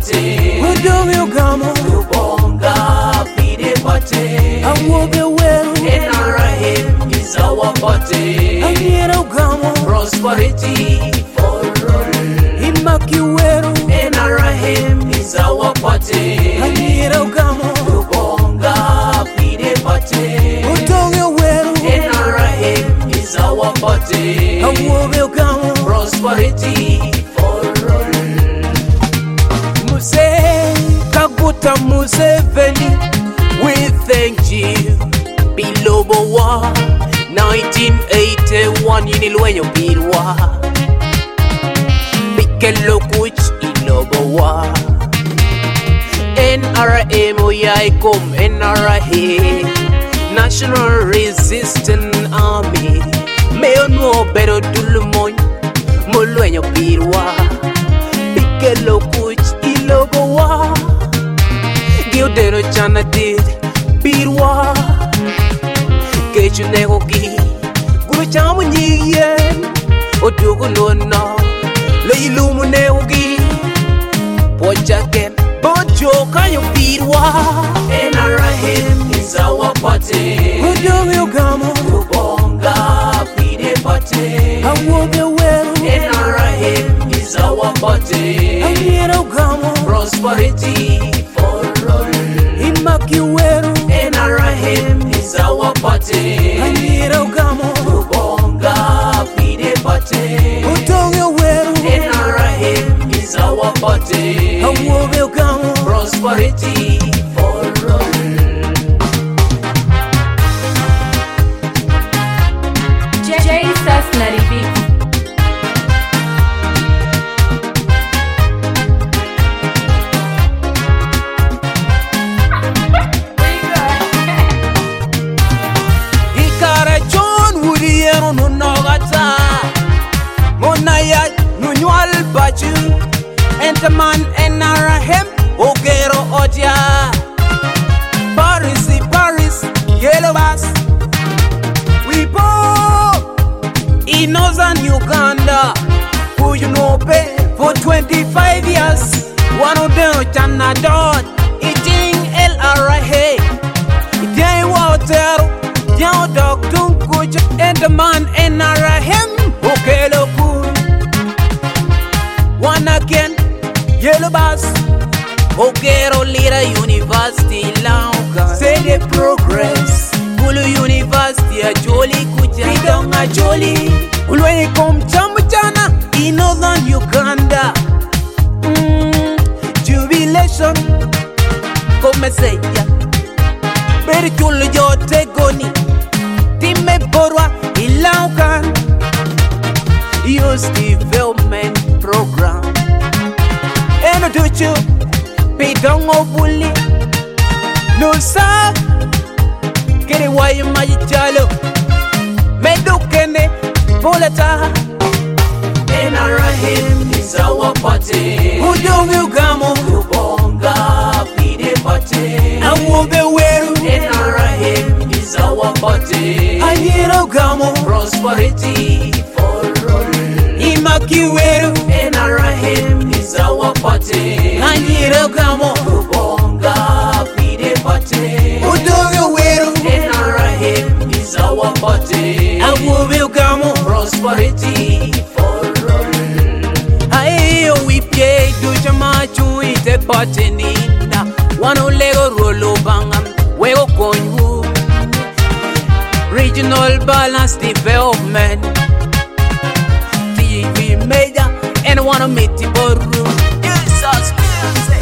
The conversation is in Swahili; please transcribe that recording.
party. Udongo gamo. Lubonga pide party. Awobe weru. NRM is our party. Anyera gamo. Prosperity for all. Imaki weru. NRM is our party. Anyera gamo. Lubonga pide party. Udongo weru. NRM is our party. Awobe gamo. Prosperity for all. Muse Kaguta Museveni, We thank you. Bilobo wa 1981 yinilwenyo birwa. Bikelo kuch ilobo wa. NRM oyaikom NRA National Resistance Army. Meonwo bedo dulmoy mulwenyo birwa. Bikelo kuch ilobo wa. Giudero chana did birwa. Kechu nego gi guru chamu nyiyen odugo nona le ilumu nego gi pochaken bojo kayo birwa. NRM is our party. Udongo gamo. Lubonga pide party. Awobe weru. NRM is our party. Anyera gamo. Prosperity for all. Imaki weru. NRM is our party. Anyera gamo. Lubonga pide party. Udongo weru. NRM is our party. Awobe gamo. Prosperity for all. Jesus Naribi. Ikara John Woody and Nogata Monaya Nunual Bachu Entaman NRM Ogero Odia Paris Yellow Bass We both in Northern Uganda who you know pay for 25 years one of them Chana Dot eating LRA Jay Water Yow Dog Tunkuj and the man NRM Okelo Kun One again Yellow Bass Ogero Lira University Lauka Say the progress Gulu University a Jolly Kuja Bidonga Jolly Ulwe kom Chambachana in Northern Uganda Jubilation Come say ya Beri chulu yote goni Time borwa ilaukan Youth Development Program Eno tuchu Bidongo Bully No sa Kere wayo majalo Medukene Bolata NRM is our party. Udongo gamo. Lubonga pide party. Awobe weru. NRM is our party. Anyera gamo. Prosperity for all. Imaki weru. NRM is our party. Anyera gamo. Lubonga pide party. Udongo weru. NRM is our party. Awobe gamo. Prosperity for all. Ayo wipye duja machu ite patenina. Wano lego rolo bangam wego konyu. Regional balance development. TV major and wanna meet the boardroom. Jesus music.